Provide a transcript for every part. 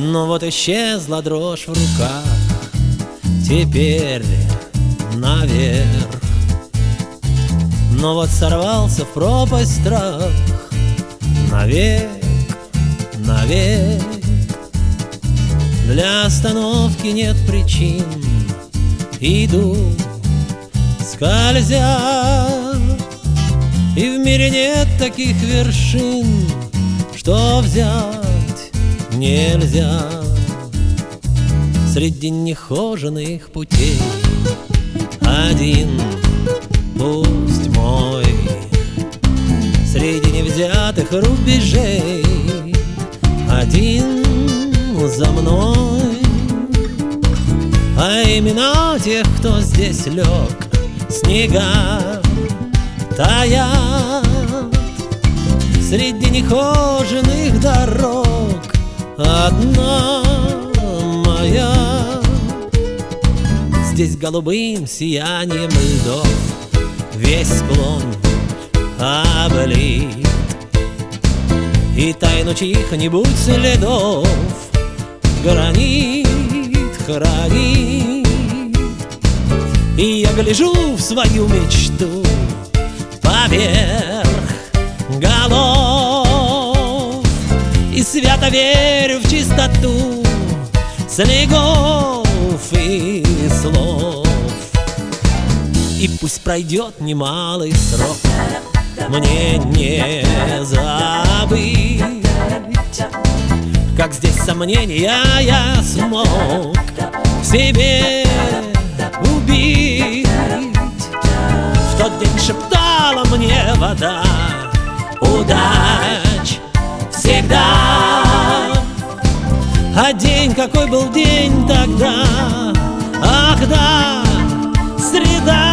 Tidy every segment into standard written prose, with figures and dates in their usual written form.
Но вот исчезла дрожь в руках, теперь наверх. Но вот сорвался в пропасть страх, навек, навек. Для остановки нет причин, иду, скользя. И в мире нет таких вершин, что взять нельзя. Среди нехоженных путей один пусть мой, среди невзятых рубежей один за мной. А имена тех, кто здесь лег, снега таят среди нехоженных дорог. Одна моя. Здесь голубым сиянием льдов весь склон облит, и тайну чьих-нибудь следов гранит хранит. И я гляжу в свою мечту поверх голов и свято верю в чистоту снегов и слов. И пусть пройдет немалый срок, мне не забыть, как здесь сомнения я смог в себе убить. В тот день шептала мне вода: удач всегда. А день какой был день тогда, ах да, среда.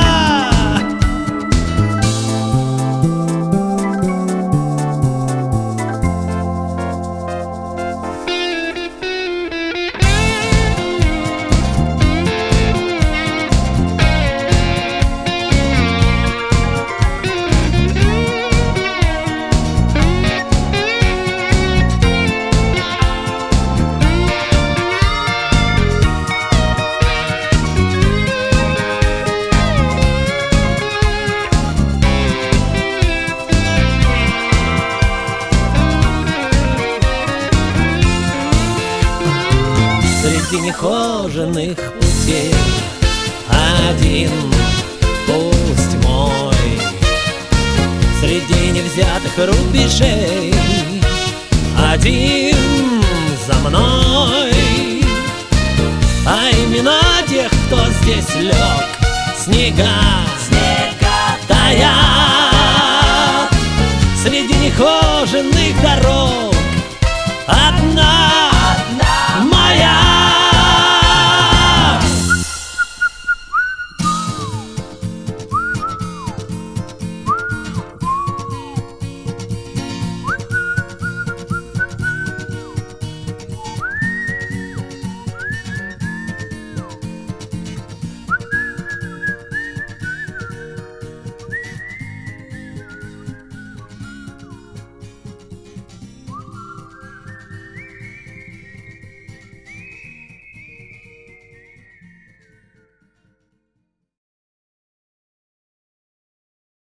Среди нехоженных путей один пусть мой, среди невзятых рубежей один за мной. А имена тех, кто здесь лег, снега